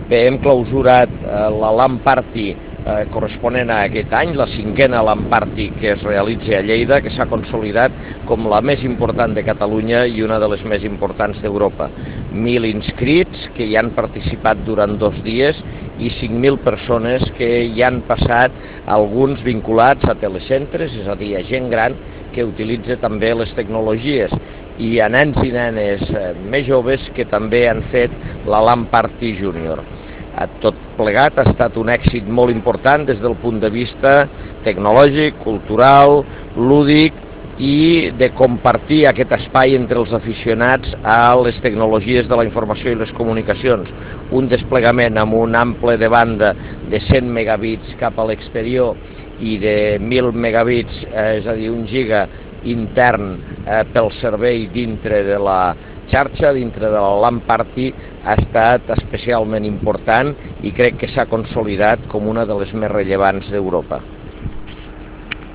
Bé, hem clausurat la LAN Party corresponent a aquest any, la 5a LAN Party que es realitza a Lleida, que s'ha consolidat com la més important de Catalunya i una de les més importants d'Europa. 1.000 inscrits que hi han participat durant 2 dies i 5.000 persones que hi han passat, alguns vinculats a telecentres, és a dir, a gent gran que utilitza també les tecnologies, i a nens i nenes més joves que també han fet la LAN Party Junior. Tot plegat ha estat un èxit molt important des del punt de vista tecnològic, cultural, lúdic i de compartir aquest espai entre els aficionats a les tecnologies de la informació i les comunicacions. Un desplegament amb un ample de banda de 100 megabits cap a l'exterior i de 1.000 megabits, és a dir, 1 giga intern pel servei dintre de la xarxa, dintre de la LAN Party, ha estat especialment important i crec que s'ha consolidat com una de les més rellevants d'Europa.